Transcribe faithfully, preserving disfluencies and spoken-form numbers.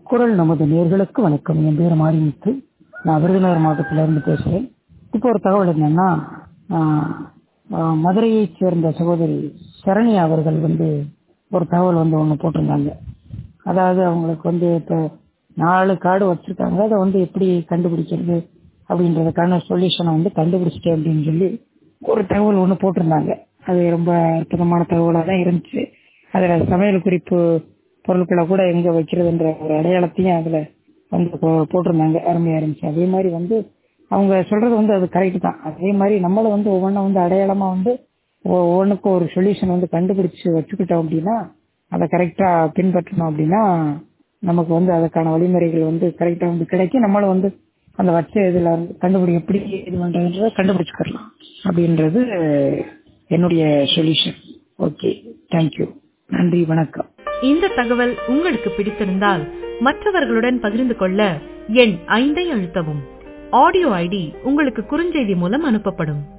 குரல் நமது நேர்களுக்கு வணக்கம். என் பேர் மாரிமுத்து. நான் விருதுநகர் மாவட்டத்திலிருந்து பேசுகிறேன். இப்போ ஒரு தகவல் என்னன்னா, மதுரையைச் சேர்ந்த சகோதரி சரண்யா அவர்கள் வந்து ஒரு தகவல் வந்து ஒன்று போட்டிருந்தாங்க. அதாவது அவங்களுக்கு வந்து இப்போ நாலு கார்டு வச்சுருக்காங்க, அதை வந்து எப்படி கண்டுபிடிக்கிறது அப்படின்றதுக்கான சொல்யூஷனை வந்து கண்டுபிடிச்சிட்டேன் அப்படின்னு சொல்லி ஒரு தகவல் ஒன்று போட்டிருந்தாங்க. அது ரொம்ப அற்புதமான தகவலாக தான் இருந்துச்சு. அதில் சமையல் குறிப்பு பொருட்களை கூட எங்கே வைக்கிறதுன்ற ஒரு அடையாளத்தையும் அதில் வந்து போட்டிருந்தாங்க. அருமையாக இருந்துச்சு. அதே மாதிரி வந்து அவங்க சொல்கிறது வந்து அது கரெக்டு தான். அதே மாதிரி நம்மளும் வந்து ஒவ்வொன்றும் வந்து அடையாளமாக வந்து ஒவ்வொன்றுக்கும் ஒரு சொல்யூஷன் வந்து கண்டுபிடிச்சி வச்சுக்கிட்டோம் அப்படின்னா, அதை கரெக்டாக பின்பற்றணும் அப்படின்னா நமக்கு வந்து அதுக்கான வழிமுறைகள் வந்து கரெக்டாக வந்து கிடைக்கும். நம்மளும் வந்து அந்த வச்ச இதில் வந்து கண்டுபிடி எப்படி இது பண்ணுறதுன்றதை கண்டுபிடிச்சிக்கலாம் அப்படின்றது என்னுடைய சொல்யூஷன். ஓகே, தேங்க்யூ, நன்றி, வணக்கம். இந்த தகவல் உங்களுக்கு பிடித்திருந்தால் மற்றவர்களுடன் பகிர்ந்து கொள்ள எண் ஐந்தை அழுத்தவும். ஆடியோ ஐடி உங்களுக்கு குறுஞ்செய்தி மூலம் அனுப்பப்படும்.